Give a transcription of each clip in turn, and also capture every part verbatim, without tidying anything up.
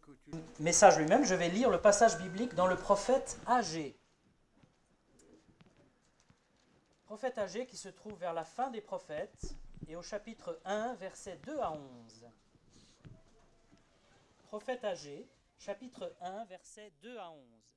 message lui-même, je vais lire le passage biblique dans le prophète Agée. Prophète Agée qui se trouve vers la fin des prophètes et au chapitre un, versets deux à onze. Prophète Agée, chapitre un, versets deux à onze.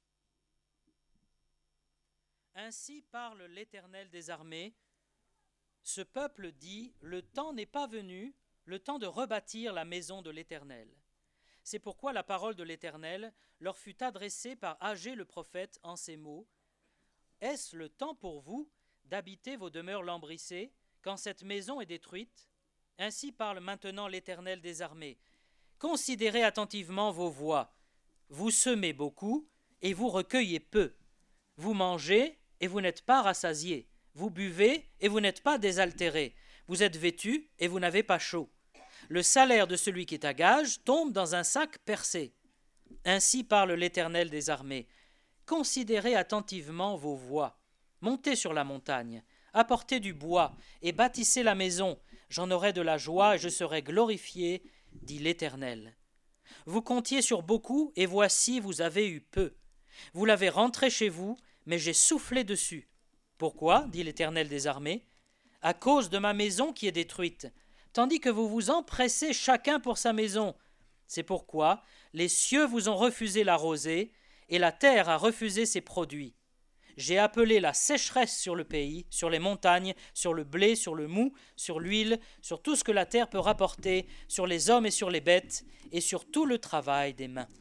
Ainsi parle l'Éternel des armées. Ce peuple dit, le temps n'est pas venu, le temps de rebâtir la maison de l'Éternel. C'est pourquoi la parole de l'Éternel leur fut adressée par Agée le prophète en ces mots. Est-ce le temps pour vous d'habiter vos demeures lambrissées, quand cette maison est détruite? Ainsi parle maintenant l'Éternel des armées. Considérez attentivement vos voies. Vous semez beaucoup et vous recueillez peu. Vous mangez et vous n'êtes pas rassasiés. Vous buvez et vous n'êtes pas désaltérés. Vous êtes vêtus et vous n'avez pas chaud. Le salaire de celui qui est à gage tombe dans un sac percé. Ainsi parle l'Éternel des armées. Considérez attentivement vos voies. Montez sur la montagne, apportez du bois et bâtissez la maison. J'en aurai de la joie et je serai glorifié, dit l'Éternel. Vous comptiez sur beaucoup et voici, vous avez eu peu. Vous l'avez rentré chez vous, mais j'ai soufflé dessus. Pourquoi, dit l'Éternel des armées? À cause de ma maison qui est détruite, tandis que vous vous empressez chacun pour sa maison. C'est pourquoi les cieux vous ont refusé la rosée et la terre a refusé ses produits. J'ai appelé la sécheresse sur le pays, sur les montagnes, sur le blé, sur le mou, sur l'huile, sur tout ce que la terre peut rapporter, sur les hommes et sur les bêtes, et sur tout le travail des mains.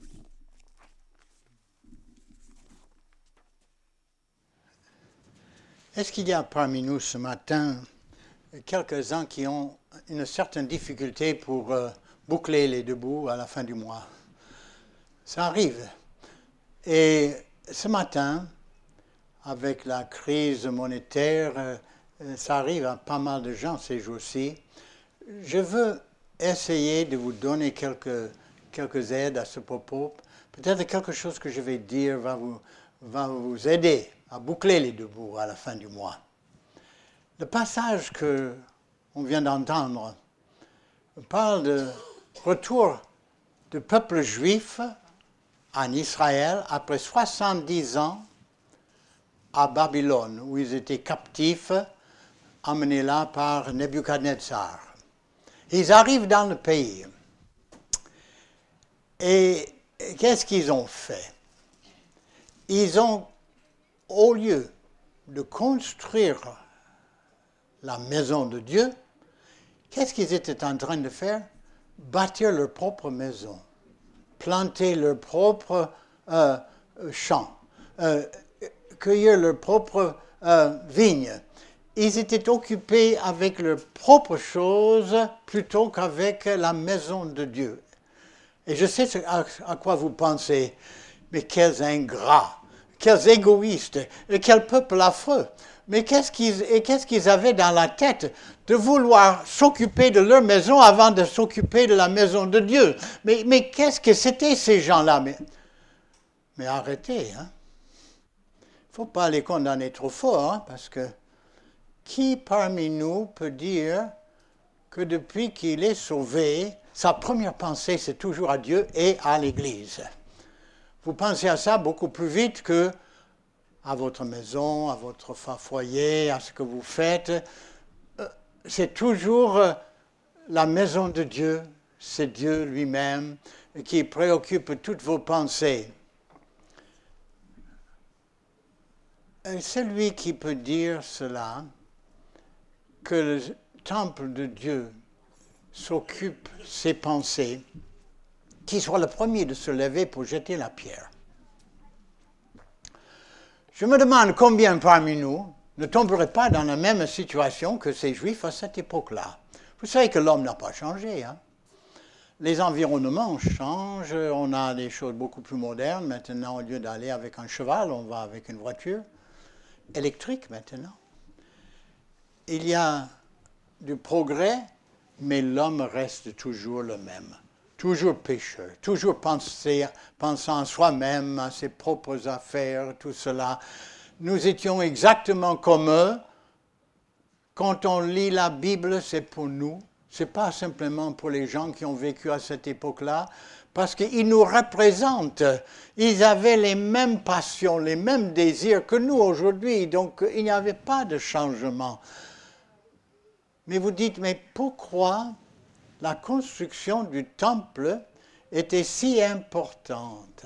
Est-ce qu'il y a parmi nous ce matin quelques-uns qui ont une certaine difficulté pour euh, boucler les deux bouts à la fin du mois? Ça arrive. Et ce matin, avec la crise monétaire, euh, ça arrive à pas mal de gens ces jours-ci. Je veux essayer de vous donner quelques, quelques aides à ce propos. Peut-être quelque chose que je vais dire va vous, va vous aider à boucler les deux bouts à la fin du mois. Le passage qu'on vient d'entendre parle de retour du peuple juif en Israël après soixante-dix ans à Babylone, où ils étaient captifs, emmenés là par Nebuchadnezzar. Ils arrivent dans le pays. Et qu'est-ce qu'ils ont fait? Ils ont, au lieu de construire la maison de Dieu, qu'est-ce qu'ils étaient en train de faire? Bâtir leur propre maison, planter leur propre euh, champ, euh, cueillir leurs propres euh, vignes. Ils étaient occupés avec leurs propres choses plutôt qu'avec la maison de Dieu. Et je sais à, à quoi vous pensez, mais quels ingrats, quels égoïstes, et quel peuple affreux. Mais qu'est-ce qu'ils, et qu'est-ce qu'ils avaient dans la tête de vouloir s'occuper de leur maison avant de s'occuper de la maison de Dieu? Mais, mais qu'est-ce que c'était ces gens-là? Mais, mais arrêtez, hein. Il ne faut pas les condamner trop fort, hein, parce que qui parmi nous peut dire que depuis qu'il est sauvé, sa première pensée, c'est toujours à Dieu et à l'Église? Vous pensez à ça beaucoup plus vite que à votre maison, à votre foyer, à ce que vous faites. C'est toujours la maison de Dieu, c'est Dieu lui-même qui préoccupe toutes vos pensées. Celui qui peut dire cela, que le temple de Dieu s'occupe de ses pensées, qu'il soit le premier de se lever pour jeter la pierre. Je me demande combien parmi nous ne tomberaient pas dans la même situation que ces Juifs à cette époque-là. Vous savez que l'homme n'a pas changé, hein? Les environnements changent, on a des choses beaucoup plus modernes. Maintenant, au lieu d'aller avec un cheval, on va avec une voiture électrique maintenant. Il y a du progrès, mais l'homme reste toujours le même. Toujours pécheur, toujours penser, pensant à soi-même, à ses propres affaires, tout cela. Nous étions exactement comme eux. Quand on lit la Bible, c'est pour nous. Ce n'est pas simplement pour les gens qui ont vécu à cette époque-là, parce qu'ils nous représentent. Ils avaient les mêmes passions, les mêmes désirs que nous aujourd'hui, donc il n'y avait pas de changement. Mais vous dites, mais pourquoi la construction du temple était si importante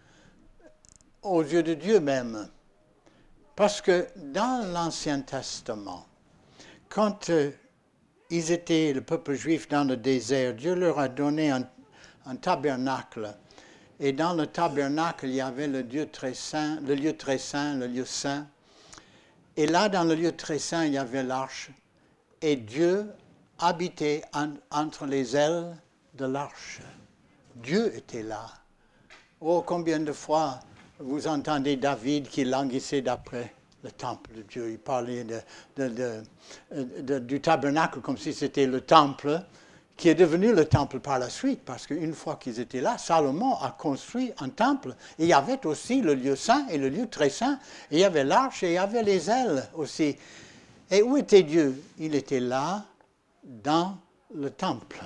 aux yeux de Dieu même? Parce que dans l'Ancien Testament, quand euh, ils étaient, le peuple juif, dans le désert, Dieu leur a donné un, un tabernacle. Et dans le tabernacle, il y avait le Dieu très saint, le lieu très saint, le lieu saint. Et là, dans le lieu très saint, il y avait l'arche. Et Dieu habitait en, entre les ailes de l'arche. Dieu était là. Oh, combien de fois vous entendez David qui languissait d'après le temple de Dieu. Il parlait de, de, de, de, du tabernacle comme si c'était le temple, qui est devenu le temple par la suite, parce qu'une fois qu'ils étaient là, Salomon a construit un temple. Et il y avait aussi le lieu saint et le lieu très saint. Et il y avait l'arche et il y avait les ailes aussi. Et où était Dieu? Il était là, dans le temple.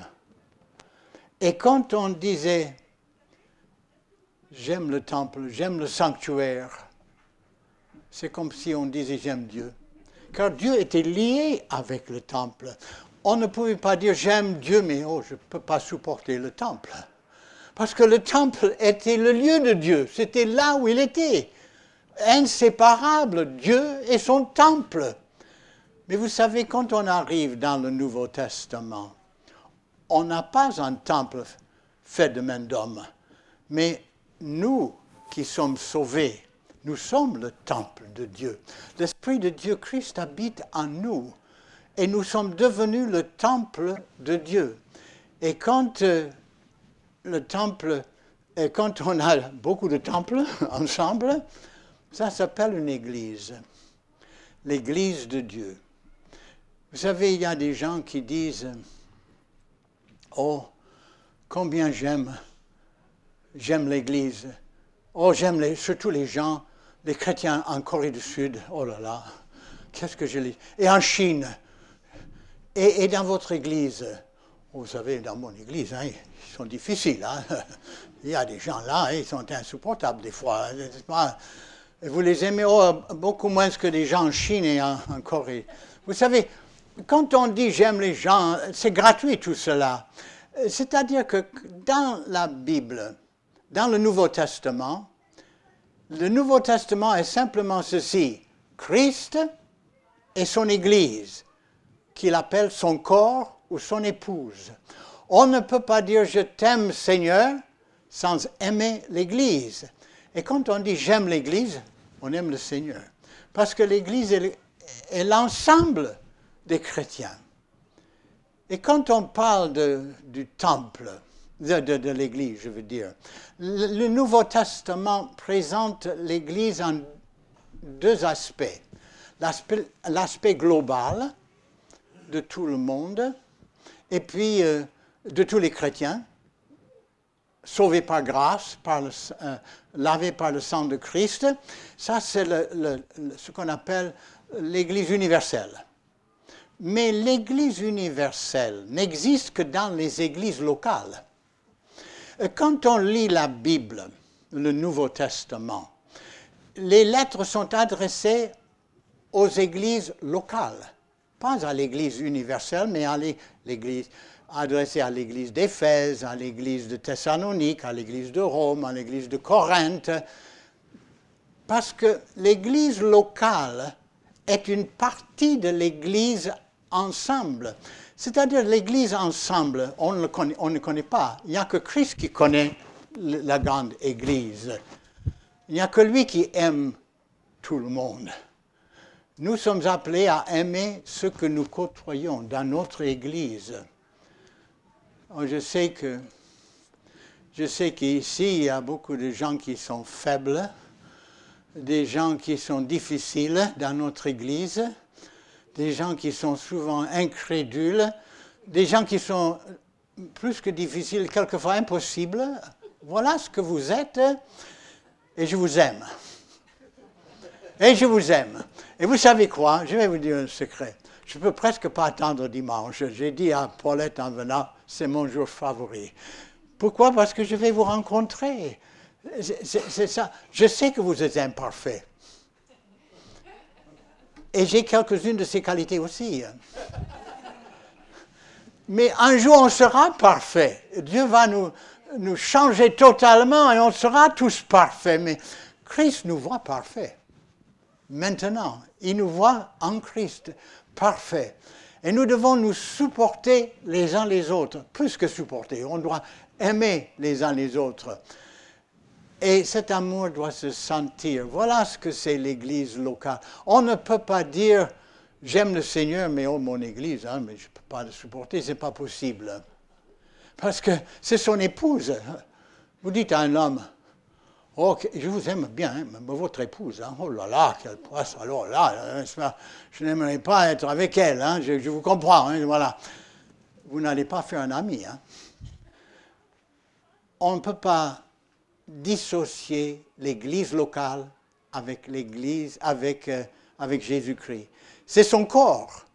Et quand on disait, j'aime le temple, j'aime le sanctuaire, c'est comme si on disait, j'aime Dieu. Car Dieu était lié avec le temple. On ne pouvait pas dire, j'aime Dieu, mais oh, je ne peux pas supporter le temple. Parce que le temple était le lieu de Dieu. C'était là où il était. Inséparable, Dieu et son temple. Mais vous savez, quand on arrive dans le Nouveau Testament, on n'a pas un temple fait de main d'homme. Mais nous qui sommes sauvés, nous sommes le temple de Dieu. L'Esprit de Dieu, Christ, habite en nous. Et nous sommes devenus le temple de Dieu. Et quand euh, le temple, et quand on a beaucoup de temples ensemble, ça s'appelle une église. L'église de Dieu. Vous savez, il y a des gens qui disent, oh, combien j'aime, j'aime l'église. Oh, j'aime les, surtout les gens, les chrétiens en Corée du Sud. Oh là là, qu'est-ce que je les... Et en Chine. Et, et dans votre église. Vous savez, dans mon église, hein, ils sont difficiles. Hein. Il y a des gens là, ils sont insupportables des fois. Pas, vous les aimez oh, beaucoup moins que les gens en Chine et en, en Corée. Vous savez, quand on dit j'aime les gens, c'est gratuit tout cela. C'est-à-dire que dans la Bible, dans le Nouveau Testament, le Nouveau Testament est simplement ceci, Christ et son Église, qu'il appelle son corps ou son épouse. On ne peut pas dire je t'aime Seigneur sans aimer l'Église. Et quand on dit j'aime l'Église, on aime le Seigneur. Parce que l'Église est, est l'ensemble des chrétiens. Et quand on parle de, du temple, de, de, de l'Église, je veux dire, le, le Nouveau Testament présente l'Église en deux aspects. L'aspect, l'aspect global de tout le monde, et puis euh, de tous les chrétiens, sauvés par grâce, par le, euh, lavés par le sang de Christ. Ça, c'est le, le, le, ce qu'on appelle l'Église universelle. Mais l'Église universelle n'existe que dans les églises locales. Quand on lit la Bible, le Nouveau Testament, les lettres sont adressées aux églises locales, pas à l'Église universelle, mais à l'Église adressée à l'Église d'Éphèse, à l'Église de Thessalonique, à l'Église de Rome, à l'Église de Corinthe, parce que l'Église locale est une partie de l'Église ensemble. C'est-à-dire l'Église ensemble, on ne, connaît, on ne connaît pas. Il n'y a que Christ qui connaît la grande Église. Il n'y a que lui qui aime tout le monde. Nous sommes appelés à aimer ceux que nous côtoyons dans notre Église. Je sais que, je sais qu'ici, il y a beaucoup de gens qui sont faibles, des gens qui sont difficiles dans notre Église, des gens qui sont souvent incrédules, des gens qui sont plus que difficiles, quelquefois impossibles. Voilà ce que vous êtes, et je vous aime. Et je vous aime. Et vous savez quoi? Je vais vous dire un secret. je ne peux presque pas attendre dimanche. J'ai dit à Paulette en venant, c'est mon jour favori. Pourquoi? Parce que je vais vous rencontrer. C'est, c'est, c'est ça. Je sais que vous êtes imparfaits. Et j'ai quelques-unes de ces qualités aussi. Mais un jour, on sera parfait. Dieu va nous, nous changer totalement et on sera tous parfaits. Mais Christ nous voit parfaits. Maintenant, il nous voit en Christ parfaits. Et nous devons nous supporter les uns les autres. Plus que supporter, on doit aimer les uns les autres. Et cet amour doit se sentir. Voilà ce que c'est l'Église locale. On ne peut pas dire « j'aime le Seigneur, mais oh mon Église, hein, mais je ne peux pas le supporter, ce n'est pas possible. » Parce que c'est son épouse. Vous dites à un homme « oh, je vous aime bien, hein, mais votre épouse, hein, oh là là, quelle poisse, alors là, je n'aimerais pas être avec elle, hein, je, je vous comprends, hein, voilà. » Vous n'allez pas faire un ami. Hein. On ne peut pas dissocier l'Église locale avec l'Église, avec, euh, avec Jésus-Christ. C'est son corps.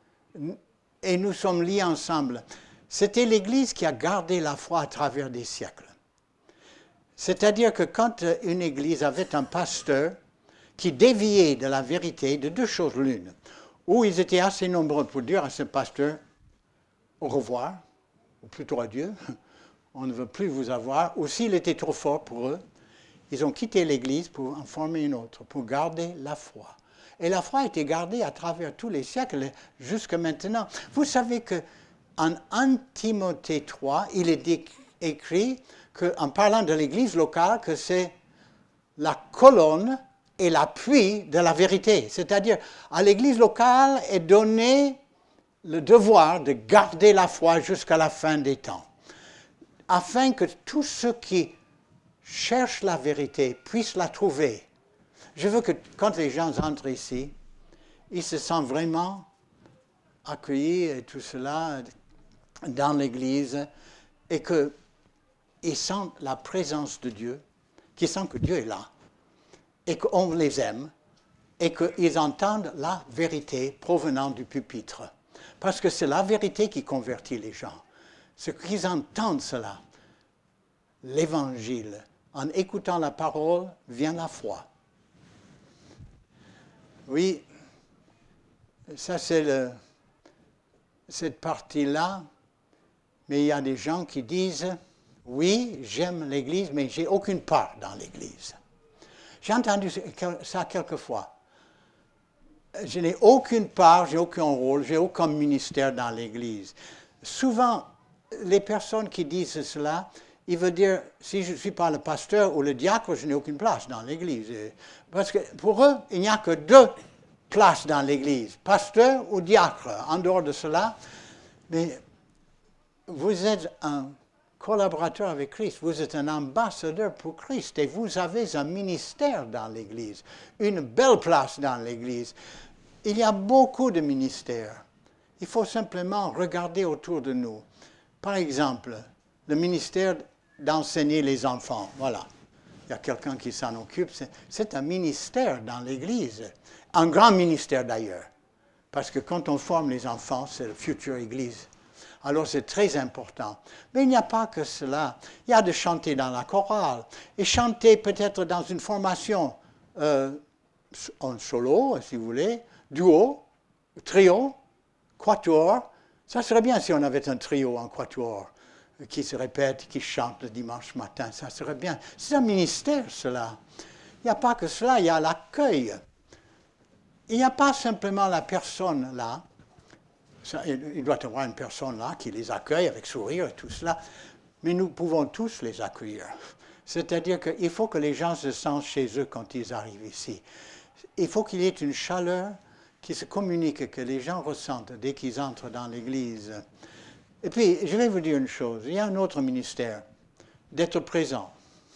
Et nous sommes liés ensemble. C'était l'Église qui a gardé la foi à travers des siècles. C'est-à-dire que quand une Église avait un pasteur qui déviait de la vérité, de deux choses l'une, ou ils étaient assez nombreux pour dire à ce pasteur au revoir, ou plutôt adieu, on ne veut plus vous avoir, ou s'il était trop fort pour eux, ils ont quitté l'Église pour en former une autre, pour garder la foi. Et la foi a été gardée à travers tous les siècles jusqu'à maintenant. Vous savez qu'en un Timothée trois, il est écrit, que, en parlant de l'Église locale, que c'est la colonne et l'appui de la vérité. C'est-à-dire, à l'Église locale est donné le devoir de garder la foi jusqu'à la fin des temps, afin que tous ceux qui cherchent la vérité puissent la trouver. Je veux que quand les gens entrent ici, ils se sentent vraiment accueillis et tout cela dans l'Église et qu'ils sentent la présence de Dieu, qu'ils sentent que Dieu est là et qu'on les aime et qu'ils entendent la vérité provenant du pupitre. Parce que c'est la vérité qui convertit les gens. C'est qu'ils entendent cela. L'Évangile, en écoutant la parole, vient la foi. Oui, ça c'est le, cette partie-là, mais il y a des gens qui disent, oui, j'aime l'Église, mais j'ai aucune part dans l'Église. J'ai entendu ça quelquefois. Je n'ai aucune part, j'ai aucun rôle, j'ai aucun ministère dans l'Église. Souvent, les personnes qui disent cela, ils veulent dire, si je ne suis pas le pasteur ou le diacre, je n'ai aucune place dans l'Église. Parce que pour eux, il n'y a que deux places dans l'Église, pasteur ou diacre. En dehors de cela, mais vous êtes un collaborateur avec Christ, vous êtes un ambassadeur pour Christ et vous avez un ministère dans l'Église, une belle place dans l'Église. Il y a beaucoup de ministères. Il faut simplement regarder autour de nous. Par exemple, le ministère d'enseigner les enfants. Voilà. Il y a quelqu'un qui s'en occupe. C'est, c'est un ministère dans l'Église. Un grand ministère d'ailleurs. Parce que quand on forme les enfants, c'est la future Église. Alors c'est très important. Mais il n'y a pas que cela. Il y a de chanter dans la chorale. Et chanter peut-être dans une formation euh, en solo, si vous voulez, duo, trio, quatuor. Ça serait bien si on avait un trio en quatuor qui se répète, qui chante le dimanche matin. Ça serait bien. C'est un ministère, cela. Il n'y a pas que cela, il y a l'accueil. Il n'y a pas simplement la personne là. Ça, il doit y avoir une personne là qui les accueille avec sourire et tout cela. Mais nous pouvons tous les accueillir. C'est-à-dire qu'il faut que les gens se sentent chez eux quand ils arrivent ici. Il faut qu'il y ait une chaleur qui se communique, que les gens ressentent dès qu'ils entrent dans l'Église. Et puis, je vais vous dire une chose. Il y a un autre ministère, d'être présent.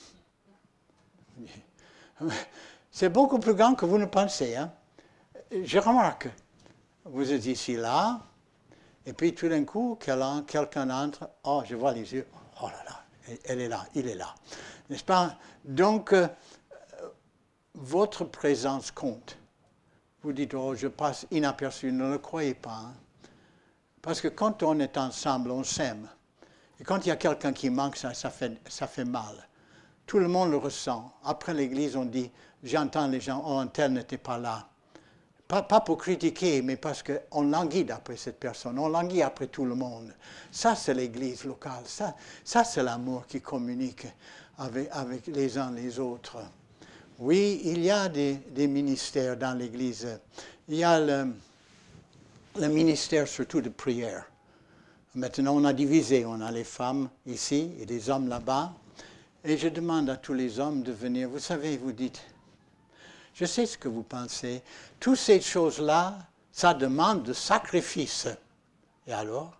C'est beaucoup plus grand que vous ne pensez. Hein? Je remarque, vous êtes ici, là, et puis tout d'un coup, quelqu'un entre, oh, je vois les yeux, oh là là, elle est là, il est là. N'est-ce pas? Donc, euh, votre présence compte. vous dites, oh, je passe inaperçu. Ne le croyez pas. Hein. Parce que quand on est ensemble, on s'aime. Et quand il y a quelqu'un qui manque, ça, ça, fait, ça fait mal. Tout le monde le ressent. Après l'église, on dit, j'entends les gens, oh, un tel n'était pas là. Pas, pas pour critiquer, mais parce qu'on languit après cette personne, on languit après tout le monde. Ça, c'est l'église locale. Ça, ça c'est l'amour qui communique avec, avec les uns les autres. Oui, il y a des, des ministères dans l'église. Il y a le, le ministère surtout de prière. Maintenant, on a divisé. On a les femmes ici et les hommes là-bas. Et je demande à tous les hommes de venir. Vous savez, vous dites, je sais ce que vous pensez. Toutes ces choses-là, ça demande de sacrifice. Et alors?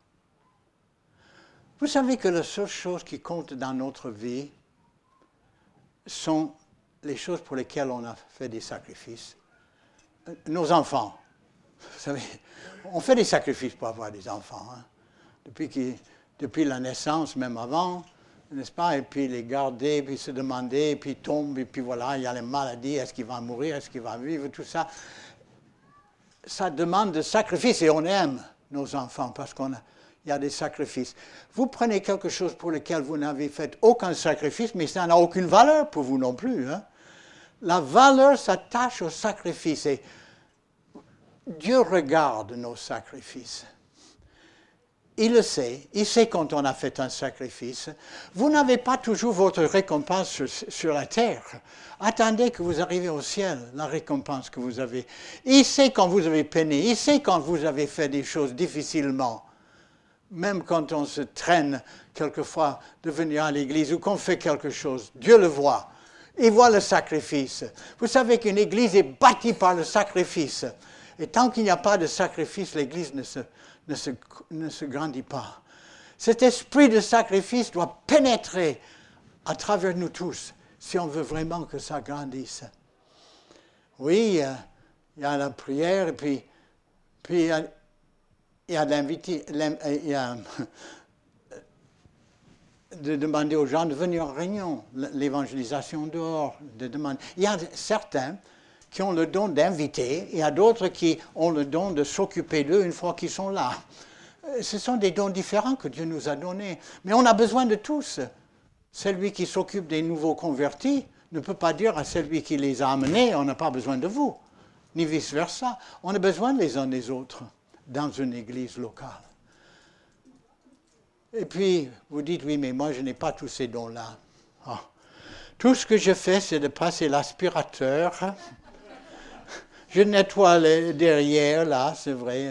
Vous savez que la seule chose qui compte dans notre vie sont les choses pour lesquelles on a fait des sacrifices. Nos enfants. Vous savez, on fait des sacrifices pour avoir des enfants. Hein. Depuis, qui, depuis la naissance, même avant, n'est-ce pas? Et puis les garder, puis se demander, et puis ils tombent, et puis voilà, il y a les maladies, est-ce qu'il va mourir, est-ce qu'il va vivre, tout ça. Ça demande de sacrifice et on aime nos enfants parce qu'il y a des sacrifices. Vous prenez quelque chose pour lequel vous n'avez fait aucun sacrifice, mais ça n'a aucune valeur pour vous non plus. Hein? La valeur s'attache au sacrifice et Dieu regarde nos sacrifices. Il le sait, il sait quand on a fait un sacrifice. Vous n'avez pas toujours votre récompense sur, sur la terre. Attendez que vous arrivez au ciel, la récompense que vous avez. Il sait quand vous avez peiné, il sait quand vous avez fait des choses difficilement. Même quand on se traîne quelquefois de venir à l'église ou qu'on fait quelque chose, Dieu le voit. Il voit le sacrifice. Vous savez qu'une église est bâtie par le sacrifice. Et tant qu'il n'y a pas de sacrifice, l'église ne se... Ne se, ne se grandit pas. Cet esprit de sacrifice doit pénétrer à travers nous tous si on veut vraiment que ça grandisse. Oui, euh, il y a la prière, et puis, puis il y a, il y a l'invité, il y a de demander aux gens de venir en réunion, l'évangélisation dehors, de demander. Il y a certains qui ont le don d'inviter, il y a d'autres qui ont le don de s'occuper d'eux une fois qu'ils sont là. Ce sont des dons différents que Dieu nous a donnés. Mais on a besoin de tous. Celui qui s'occupe des nouveaux convertis ne peut pas dire à celui qui les a amenés, on n'a pas besoin de vous, ni vice-versa. On a besoin les uns des autres dans une église locale. Et puis, vous dites, oui, mais moi, je n'ai pas tous ces dons-là. Oh. Tout ce que je fais, c'est de passer l'aspirateur. Je nettoie les derrière, là, c'est vrai.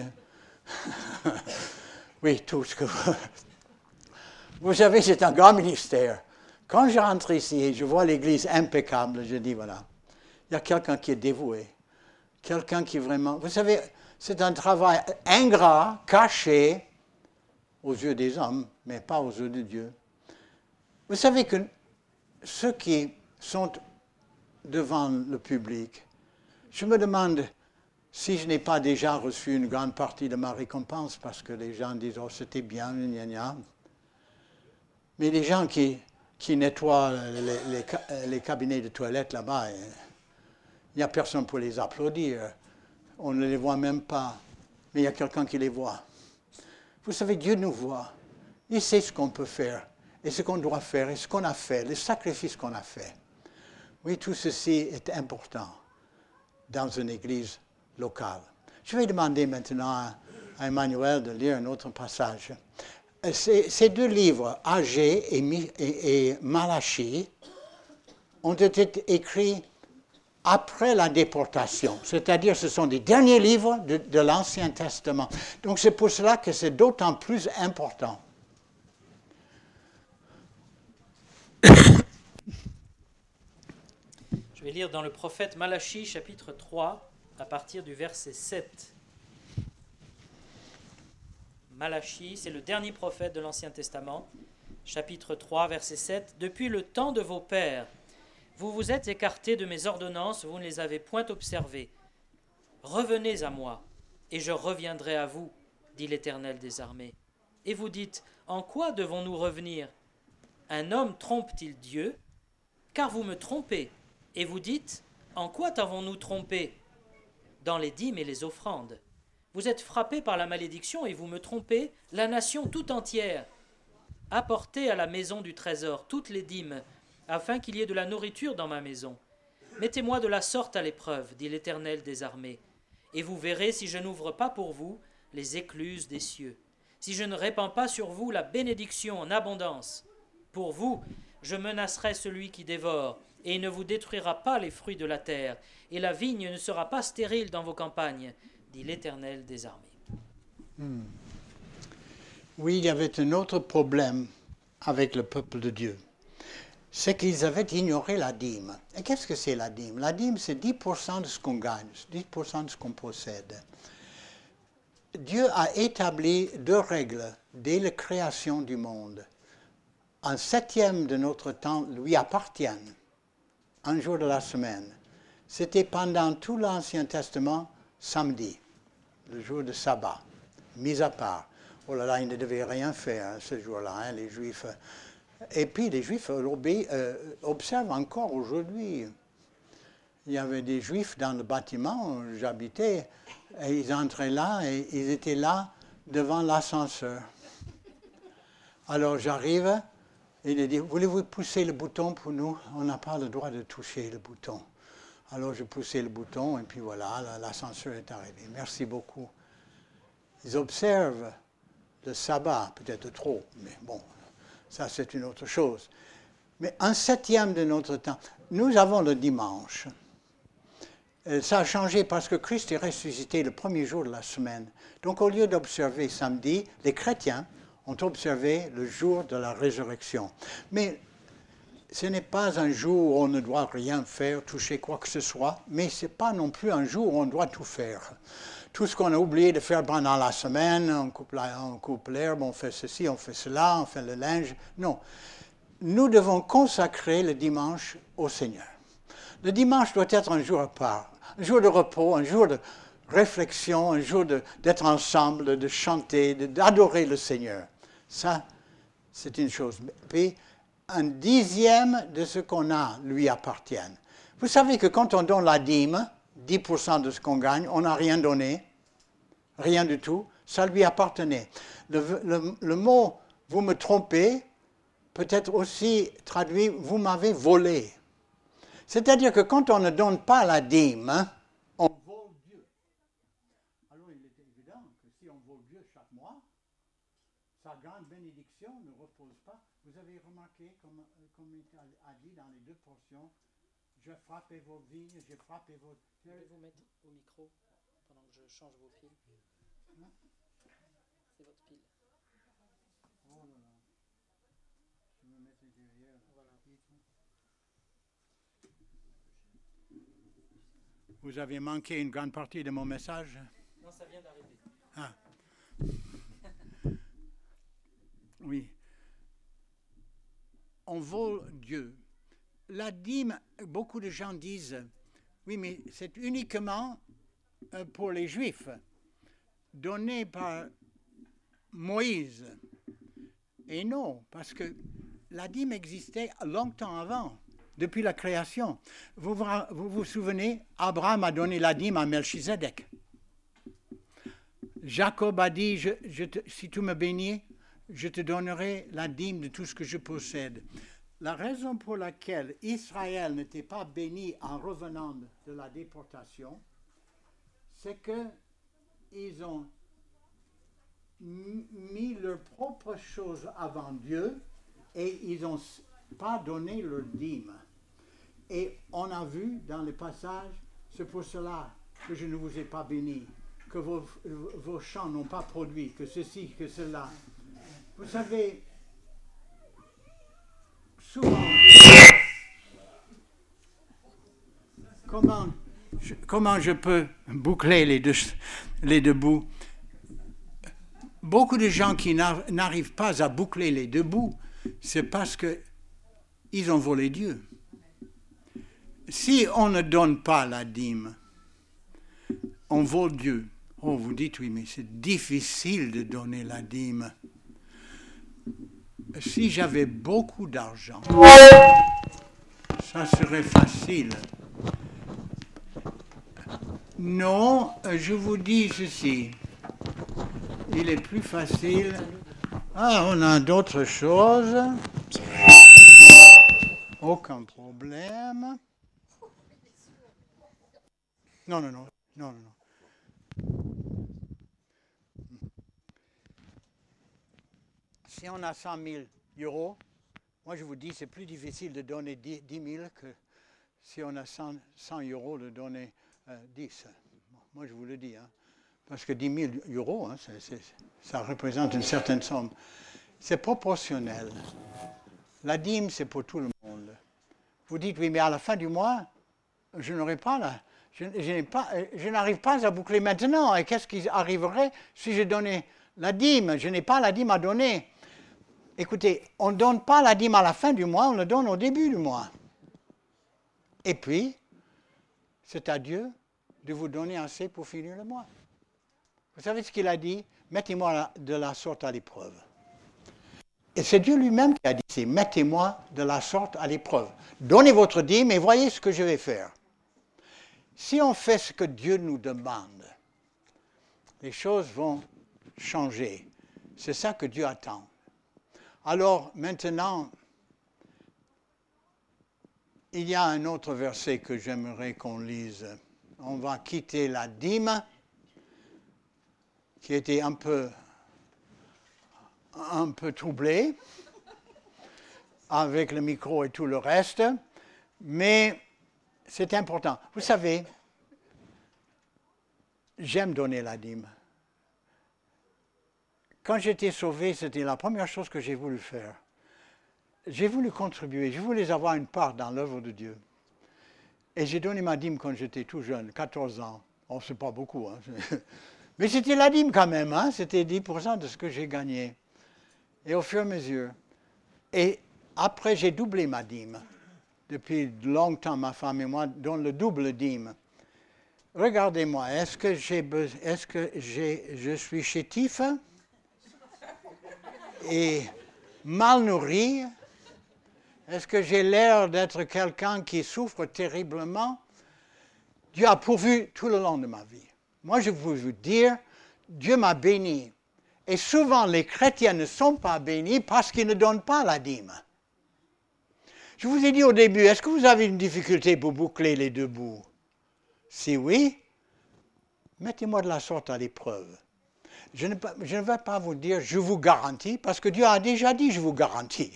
Oui, tout ce que vous... Vous savez, c'est un grand ministère. Quand je rentre ici et je vois l'église impeccable, je dis, voilà, il y a quelqu'un qui est dévoué. Quelqu'un qui vraiment... Vous savez, c'est un travail ingrat, caché aux yeux des hommes, mais pas aux yeux de Dieu. Vous savez que ceux qui sont devant le public, je me demande si je n'ai pas déjà reçu une grande partie de ma récompense, parce que les gens disent « Oh, c'était bien, gna gna ». Mais les gens qui, qui nettoient les, les, les cabinets de toilettes là-bas, il n'y a personne pour les applaudir. On ne les voit même pas, mais il y a quelqu'un qui les voit. Vous savez, Dieu nous voit. Il sait ce qu'on peut faire, et ce qu'on doit faire, et ce qu'on a fait, les sacrifices qu'on a faits. Oui, tout ceci est important dans une église locale. Je vais demander maintenant à, à Emmanuel de lire un autre passage. Ces, ces deux livres, Agé et, et, et Malachie, ont été écrits après la déportation. C'est-à-dire, ce sont des derniers livres de, de l'Ancien Testament. Donc, c'est pour cela que c'est d'autant plus important. Je vais lire dans le prophète Malachie, chapitre trois, à partir du verset sept. Malachie, c'est le dernier prophète de l'Ancien Testament, chapitre trois, verset sept. « Depuis le temps de vos pères, vous vous êtes écartés de mes ordonnances, vous ne les avez point observées. Revenez à moi, et je reviendrai à vous, dit l'Éternel des armées. Et vous dites, en quoi devons-nous revenir? Un homme trompe-t-il Dieu? Car vous me trompez. Et vous dites, en quoi t'avons-nous trompé? dans les dîmes et les offrandes. Vous êtes frappés par la malédiction et vous me trompez, la nation tout entière. Apportez à la maison du trésor toutes les dîmes, afin qu'il y ait de la nourriture dans ma maison. Mettez-moi de la sorte à l'épreuve, dit l'Éternel des armées, et vous verrez si je n'ouvre pas pour vous les écluses des cieux, si je ne répands pas sur vous la bénédiction en abondance. Pour vous, je menacerai celui qui dévore, et il ne vous détruira pas les fruits de la terre, et la vigne ne sera pas stérile dans vos campagnes, dit l'Éternel des armées. Hmm. Oui, il y avait un autre problème avec le peuple de Dieu. C'est qu'ils avaient ignoré la dîme. Et qu'est-ce que c'est la dîme? La dîme, c'est dix pour cent de ce qu'on gagne, dix pour cent de ce qu'on possède. Dieu a établi deux règles dès la création du monde. Un septième de notre temps lui appartient, un jour de la semaine. C'était pendant tout l'Ancien Testament, samedi, le jour de sabbat, mis à part. Oh là là, ils ne devaient rien faire hein, ce jour-là, hein, les Juifs. Et puis les Juifs euh, observent encore aujourd'hui. Il y avait des Juifs dans le bâtiment où j'habitais, et ils entraient là, et ils étaient là devant l'ascenseur. Alors j'arrive, et il dit, voulez-vous pousser le bouton pour nous? On n'a pas le droit de toucher le bouton. Alors je poussais le bouton, et puis voilà, l'ascenseur est arrivé. Merci beaucoup. Ils observent le sabbat, peut-être trop, mais bon, ça c'est une autre chose. Mais un septième de notre temps, nous avons le dimanche. Ça a changé parce que Christ est ressuscité le premier jour de la semaine. Donc au lieu d'observer samedi, les chrétiens ont observé le jour de la résurrection. Mais ce n'est pas un jour où on ne doit rien faire, toucher quoi que ce soit, mais ce n'est pas non plus un jour où on doit tout faire. Tout ce qu'on a oublié de faire pendant la semaine, on coupe, la, on coupe l'herbe, on fait ceci, on fait cela, on fait le linge. Non. Nous devons consacrer le dimanche au Seigneur. Le dimanche doit être un jour à part, un jour de repos, un jour de réflexion, un jour de, d'être ensemble, de chanter, de, d'adorer le Seigneur. Ça, c'est une chose. Puis, un dixième de ce qu'on a lui appartient. Vous savez que quand on donne la dîme, dix pour cent de ce qu'on gagne, on n'a rien donné, rien du tout, ça lui appartenait. Le, le, le mot « vous me trompez » peut être aussi traduit « vous m'avez volé ». C'est-à-dire que quand on ne donne pas la dîme, on vole Dieu. Alors il est évident que si on vole Dieu chaque mois, sa grande bénédiction ne repose pas. Vous avez remarqué, comme, comme il a dit dans les deux portions, je frappais vos vignes, j'ai frappé vos... Je vais vous mettre au micro pendant que je change vos fils. Hein? C'est votre pile. Oh là là. Je me mets derrière. Voilà. Vous avez manqué une grande partie de mon message? Non, ça vient d'arriver. Ah. Oui. On vole Dieu. La dîme, beaucoup de gens disent, oui, mais c'est uniquement pour les Juifs, donné par Moïse. Et non, parce que la dîme existait longtemps avant, depuis la création. Vous vous, vous, vous souvenez, Abraham a donné la dîme à Melchizedek. Jacob a dit, je, je te, si tu me bénis, je te donnerai la dîme de tout ce que je possède. La raison pour laquelle Israël n'était pas béni en revenant de la déportation, c'est qu'ils ont mis leurs propres choses avant Dieu et ils n'ont pas donné leur dîme. Et on a vu dans les passages, c'est pour cela que je ne vous ai pas béni, que vos, vos champs n'ont pas produit, que ceci, que cela. Vous savez, souvent, comment je, comment je peux boucler les deux, les deux bouts? Beaucoup de gens qui n'arrivent pas à boucler les deux bouts, c'est parce qu'ils ont volé Dieu. Si on ne donne pas la dîme, on vole Dieu. Oh, vous dites, oui, mais c'est difficile de donner la dîme. Si j'avais beaucoup d'argent, ça serait facile. Non, je vous dis ceci. Il est plus facile. Ah, on a d'autres choses. Aucun problème. Non, non, non, non, non, non. Si on a cent mille euros, moi je vous dis, c'est plus difficile de donner dix mille que si on a cent, cent euros de donner euh, dix. Moi je vous le dis, hein, parce que dix mille euros, hein, c'est, c'est, ça représente une certaine somme. C'est proportionnel. La dîme, c'est pour tout le monde. Vous dites, oui, mais à la fin du mois, je n'aurai pas la... Je, je, n'ai pas, je n'arrive pas à boucler maintenant. Et qu'est-ce qui arriverait si je donnais la dîme? Je n'ai pas la dîme à donner. Écoutez, on ne donne pas la dîme à la fin du mois, on le donne au début du mois. Et puis, c'est à Dieu de vous donner assez pour finir le mois. Vous savez ce qu'il a dit? Mettez-moi de la sorte à l'épreuve. Et c'est Dieu lui-même qui a dit, c'est mettez-moi de la sorte à l'épreuve. Donnez votre dîme et voyez ce que je vais faire. Si on fait ce que Dieu nous demande, les choses vont changer. C'est ça que Dieu attend. Alors maintenant, il y a un autre verset que j'aimerais qu'on lise. On va quitter la dîme, qui était un peu, un peu troublée, avec le micro et tout le reste, mais c'est important. Vous savez, j'aime donner la dîme. Quand j'étais sauvé, c'était la première chose que j'ai voulu faire. J'ai voulu contribuer, je voulais avoir une part dans l'œuvre de Dieu. Et j'ai donné ma dîme quand j'étais tout jeune, quatorze ans. Oh, c'est pas beaucoup, hein. Mais c'était la dîme quand même, hein. C'était dix pour cent de ce que j'ai gagné. Et au fur et à mesure. Et après, j'ai doublé ma dîme. Depuis longtemps, ma femme et moi donnent le double dîme. Regardez-moi, est-ce que, j'ai, est-ce que j'ai, je suis chétif et mal nourri? Est-ce que j'ai l'air d'être quelqu'un qui souffre terriblement? Dieu a pourvu tout le long de ma vie. Moi, je veux vous dire, Dieu m'a béni. Et souvent, les chrétiens ne sont pas bénis parce qu'ils ne donnent pas la dîme. Je vous ai dit au début, est-ce que vous avez une difficulté pour boucler les deux bouts? Si oui, mettez-moi de la sorte à l'épreuve. Je ne, je ne vais pas vous dire, je vous garantis, parce que Dieu a déjà dit, je vous garantis.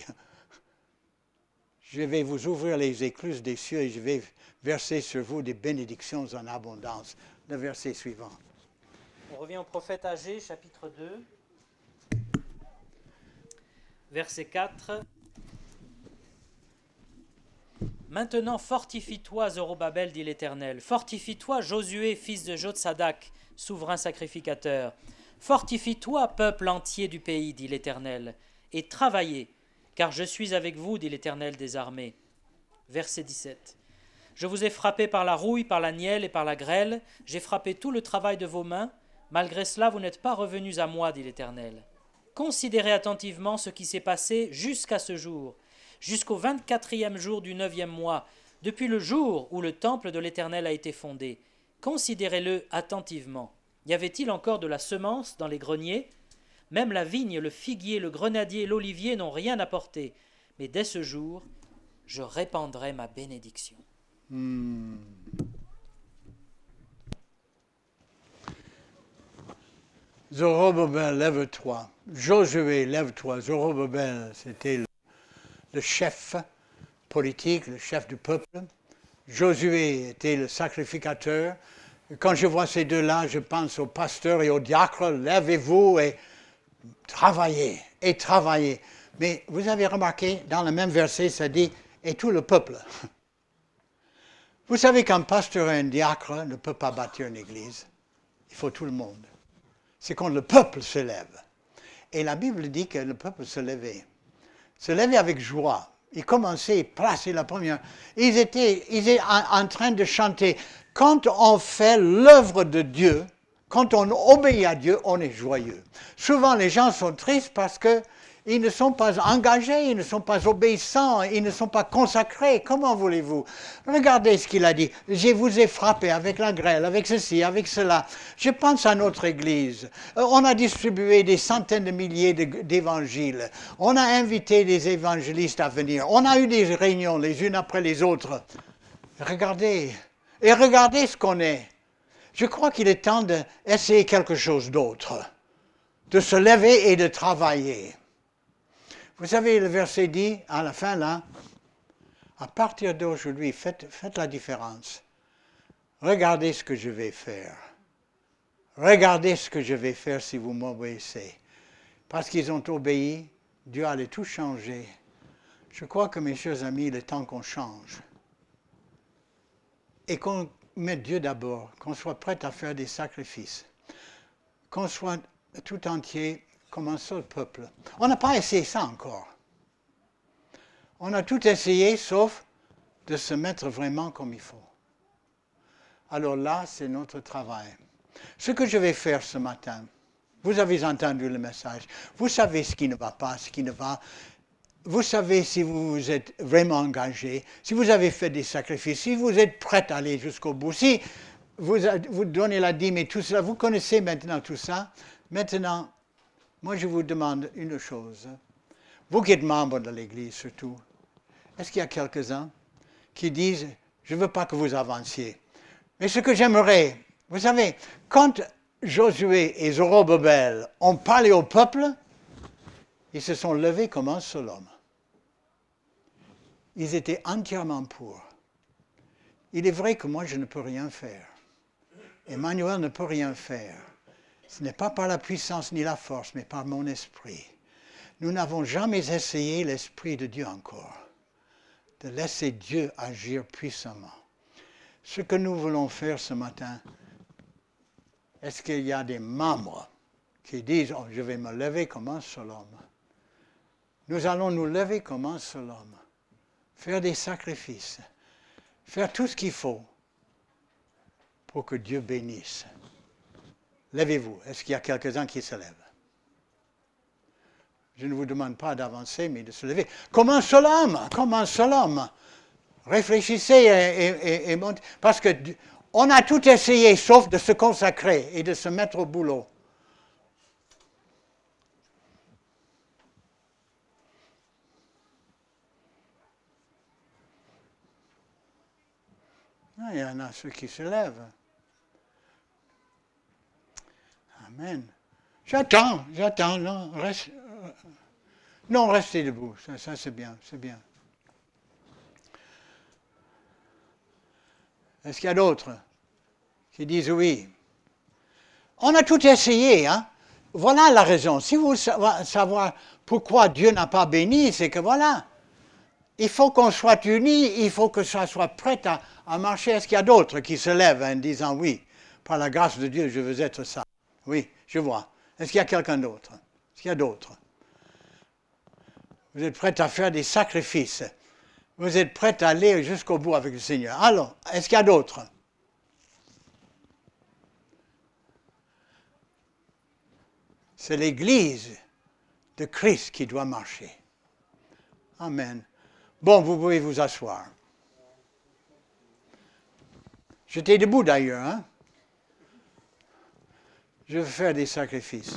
Je vais vous ouvrir les écluses des cieux et je vais verser sur vous des bénédictions en abondance. Le verset suivant. On revient au prophète Agée, chapitre deux, verset quatre. Maintenant, fortifie-toi, Zorobabel, dit l'Éternel. Fortifie-toi, Josué, fils de Jotsadak, souverain sacrificateur. Fortifie-toi, peuple entier du pays, dit l'Éternel, et travaillez, car je suis avec vous, dit l'Éternel des armées. Verset dix-sept. Je vous ai frappé par la rouille, par la nielle et par la grêle. J'ai frappé tout le travail de vos mains. Malgré cela, vous n'êtes pas revenus à moi, dit l'Éternel. Considérez attentivement ce qui s'est passé jusqu'à ce jour, jusqu'au vingt-quatrième jour du neuvième mois, depuis le jour où le temple de l'Éternel a été fondé. Considérez-le attentivement. Y avait-il encore de la semence dans les greniers? Même la vigne, le figuier, le grenadier et l'olivier n'ont rien apporté. Mais dès ce jour, je répandrai ma bénédiction. Hmm. Zorobabel, lève-toi. Josué, lève-toi. Zorobabel, c'était le, le chef politique, le chef du peuple. Josué était le sacrificateur. Quand je vois ces deux-là, je pense au pasteur et au diacre. Lèvez-vous et travaillez, et travaillez. Mais vous avez remarqué, dans le même verset, ça dit « et tout le peuple ». Vous savez qu'un pasteur et un diacre ne peuvent pas bâtir une église. Il faut tout le monde. C'est quand le peuple se lève. Et la Bible dit que le peuple se levait. Se levait avec joie. Ils commençaient à placer la première. Ils étaient, ils étaient en, en train de chanter. Quand on fait l'œuvre de Dieu, Quand on obéit à Dieu, on est joyeux. Souvent, les gens sont tristes parce qu'ils ne sont pas engagés, ils ne sont pas obéissants, ils ne sont pas consacrés. Comment voulez-vous? Regardez ce qu'il a dit. Je vous ai frappé avec la grêle, avec ceci, avec cela. Je pense à notre Église. On a distribué des centaines de milliers d'évangiles. On a invité des évangélistes à venir. On a eu des réunions les unes après les autres. Regardez. Et regardez ce qu'on est. Je crois qu'il est temps d'essayer quelque chose d'autre, de se lever et de travailler. Vous savez, le verset dit, à la fin là, à partir d'aujourd'hui, faites, faites la différence. Regardez ce que je vais faire. Regardez ce que je vais faire si vous m'obéissez. Parce qu'ils ont obéi, Dieu allait tout changer. Je crois que, mes chers amis, il est temps qu'on change. Et qu'on mette Dieu d'abord, qu'on soit prêt à faire des sacrifices, qu'on soit tout entier comme un seul peuple. On n'a pas essayé ça encore. On a tout essayé sauf de se mettre vraiment comme il faut. Alors là, c'est notre travail. Ce que je vais faire ce matin, vous avez entendu le message, vous savez ce qui ne va pas, ce qui ne va. Vous savez si vous vous êtes vraiment engagé, si vous avez fait des sacrifices, si vous êtes prêt à aller jusqu'au bout, si vous, vous donnez la dîme et tout cela, vous connaissez maintenant tout ça. Maintenant, moi je vous demande une chose. Vous qui êtes membre de l'Église surtout, est-ce qu'il y a quelques-uns qui disent « je ne veux pas que vous avanciez ». Mais ce que j'aimerais, vous savez, quand Josué et Zorobabel ont parlé au peuple, ils se sont levés comme un seul homme. Ils étaient entièrement pour. Il est vrai que moi, je ne peux rien faire. Emmanuel ne peut rien faire. Ce n'est pas par la puissance ni la force, mais par mon esprit. Nous n'avons jamais essayé l'Esprit de Dieu encore, de laisser Dieu agir puissamment. Ce que nous voulons faire ce matin, est-ce qu'il y a des membres qui disent oh, « je vais me lever comme un seul homme ». Nous allons nous lever comme un seul homme, faire des sacrifices, faire tout ce qu'il faut pour que Dieu bénisse. Levez-vous. Est-ce qu'il y a quelques-uns qui se lèvent? Je ne vous demande pas d'avancer, mais de se lever. Comme un seul homme, comme un seul homme. Réfléchissez et, et, et montez. Parce qu'on a tout essayé, sauf de se consacrer et de se mettre au boulot. Il y en a ceux qui se lèvent. Amen. J'attends, j'attends. Non, reste, non, restez debout. Ça, ça c'est bien, c'est bien. Est-ce qu'il y a d'autres qui disent oui? On a tout essayé, hein? Voilà la raison. Si vous voulez savoir pourquoi Dieu n'a pas béni, c'est que voilà, il faut qu'on soit unis, il faut que ça soit prêt à, à marcher. Est-ce qu'il y a d'autres qui se lèvent en disant oui, par la grâce de Dieu, je veux être ça? Oui, je vois. Est-ce qu'il y a quelqu'un d'autre? Est-ce qu'il y a d'autres? Vous êtes prêts à faire des sacrifices. Vous êtes prêts à aller jusqu'au bout avec le Seigneur. Alors, est-ce qu'il y a d'autres? C'est l'Église de Christ qui doit marcher. Amen. Bon, vous pouvez vous asseoir. J'étais debout d'ailleurs, hein? Je veux faire des sacrifices.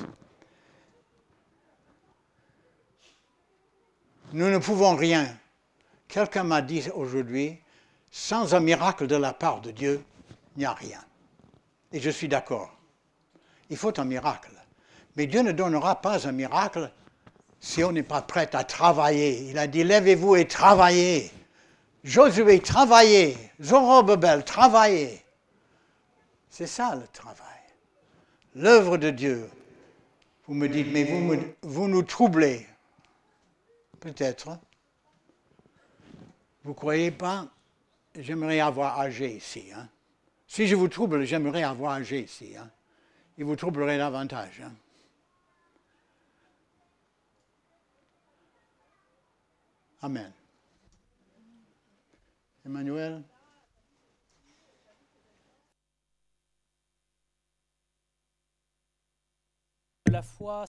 Nous ne pouvons rien. Quelqu'un m'a dit aujourd'hui, sans un miracle de la part de Dieu, il n'y a rien. Et je suis d'accord. Il faut un miracle. Mais Dieu ne donnera pas un miracle si on n'est pas prêt à travailler. Il a dit, lèvez-vous et travaillez. Josué, travaillez. Zorobabel, travaillez. C'est ça le travail. L'œuvre de Dieu. Vous me dites, mais vous, me, vous nous troublez. Peut-être. Vous ne croyez pas? J'aimerais avoir âgé ici. Hein? Si je vous trouble, j'aimerais avoir âgé ici. Hein? Il vous troublerait davantage. Hein? Amen. Emmanuel? la foi